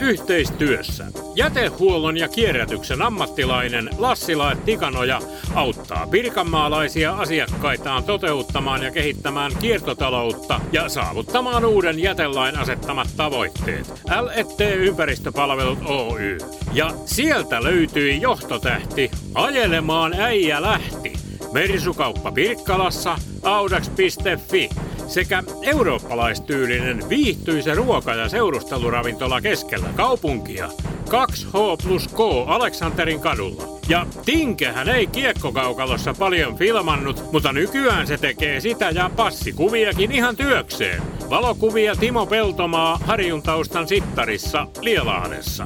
Yhteistyössä jätehuollon ja kierrätyksen ammattilainen Lassila & Tikanoja auttaa pirkanmaalaisia asiakkaitaan toteuttamaan ja kehittämään kiertotaloutta ja saavuttamaan uuden jätelain asettamat tavoitteet. L&T Ympäristöpalvelut Oy. Ja sieltä löytyi johtotähti Ajelemaan äijä lähti. Mersukauppa Pirkkalassa, audax.fi sekä eurooppalaistyylinen viihtyisä ruoka- ja seurusteluravintola keskellä kaupunkia 2H+K Aleksanterin kadulla. Ja Tinkehän ei Kiekkokaukalossa paljon filmannut, mutta nykyään se tekee sitä ja passikuviakin ihan työkseen. Valokuvia Timo Peltomaa Harjun taustan Sittarissa Lielahdessa.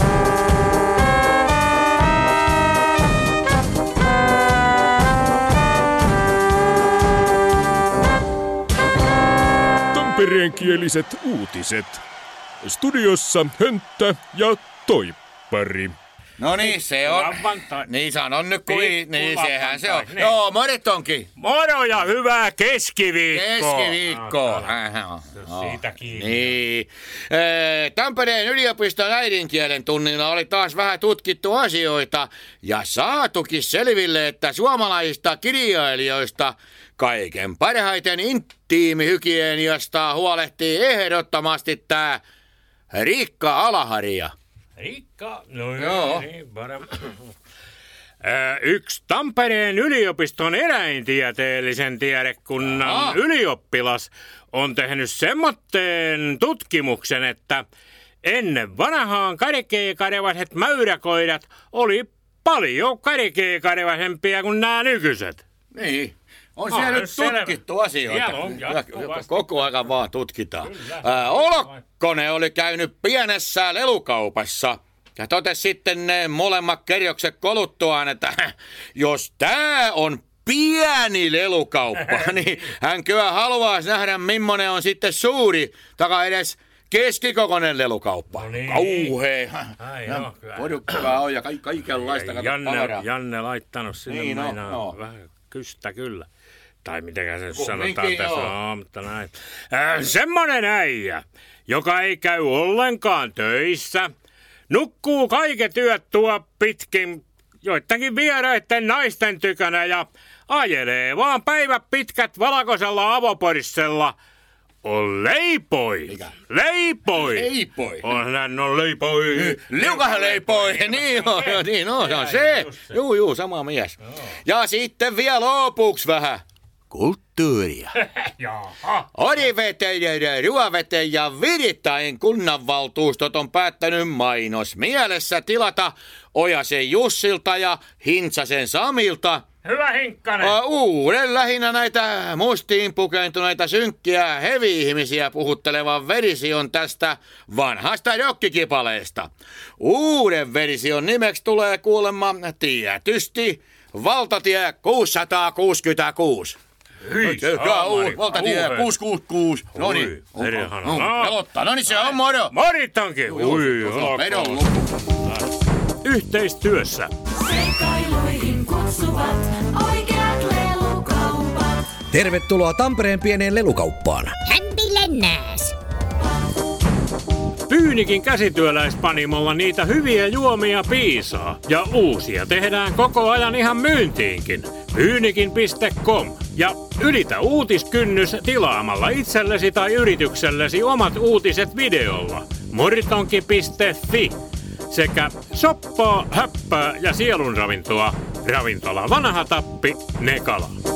Tampereenkieliset uutiset. Studiossa Hönttä ja Toippari. No niin, se on. Niin sanon nyt kuin. Niin sehän se on. Niin. Joo, moritonki. Moro ja hyvää keskiviikkoa. Keskiviikko. Siitä kiinni. Niin. Tampereen yliopiston äidinkielen tunnilla oli taas vähän tutkittu asioita ja saatukin selville, että suomalaisista kirjailijoista kaiken parhaiten intiimihygieniasta huolehtii ehdottomasti tää Riikka Alaharja. Riikka? No joo. Niin, yksi Tampereen yliopiston eläintieteellisen tiedekunnan ylioppilas on tehnyt semmoitteen tutkimuksen, että ennen vanhaan karkeakarevaset mäyräkoirat oli paljon karkeakarevaisempia kuin nämä nykyiset. Niin. On siellä nyt tutkittu asioita. Koko ajan vaan tutkitaan. Olokkonen oli käynyt pienessä lelukaupassa ja totesi sitten ne molemmat kerjokset koluttuaan, että jos tää on pieni lelukauppa, niin hän kyllä haluaisi nähdä, millainen on sitten suuri tai edes keskikokoinen lelukauppa. No niin. Kauhea. Porukkaa on ja kaikenlaista tavaraa. Janne laittanut sinne niin, vähän kystä kyllä. Tai mitenkä se sanotaan tässä on, mutta näin. Semmonen äijä, joka ei käy ollenkaan töissä, nukkuu kaiket yöt tuo pitkin joidenkin vieraiden naisten tykönä ja ajelee vaan päivät pitkät valkoisella avoporissella. On leipoi. Mikä? Leipoi. Leipoi. Hän on leipoi. Liukahan leipoi. Niin on se. Juu, sama mies. Joo. Ja sitten vielä lopuksi vähän kulttuuria. Oriveteen, Ruoveteen ja Virittäin kunnanvaltuustot on päättänyt mainos mielessä tilata Ojasen Jussilta ja Hintsasen Samilta. Hyvä Hinkkanen. Uuden lähinnä näitä mustiin pukeutuneita synkkiä hevi-ihmisiä puhuttelevan version tästä vanhasta rokkikipaleesta. Uuden version nimeksi tulee kuulemma tietysti Valtatie 666. Valtatie 666. Noniin. Pelottaa. Noniin se on moro. Moritonkin. Vedon luku. Yhteistyössä. Seikailuihin kutsuvat oikeat lelukaupat. Tervetuloa Tampereen pieneen lelukauppaan. Hämpilennääs. Pyynikin käsityöläispanimolla niitä hyviä juomia piisaa. Ja uusia tehdään koko ajan ihan myyntiinkin. Pyynikin.com. Ja ylitä uutiskynnys tilaamalla itsellesi tai yrityksellesi omat uutiset videolla. Moritonki.fi. Sekä soppaa, höppää ja sielunravintoa. Ravintola Vanha Tappi, Nekala.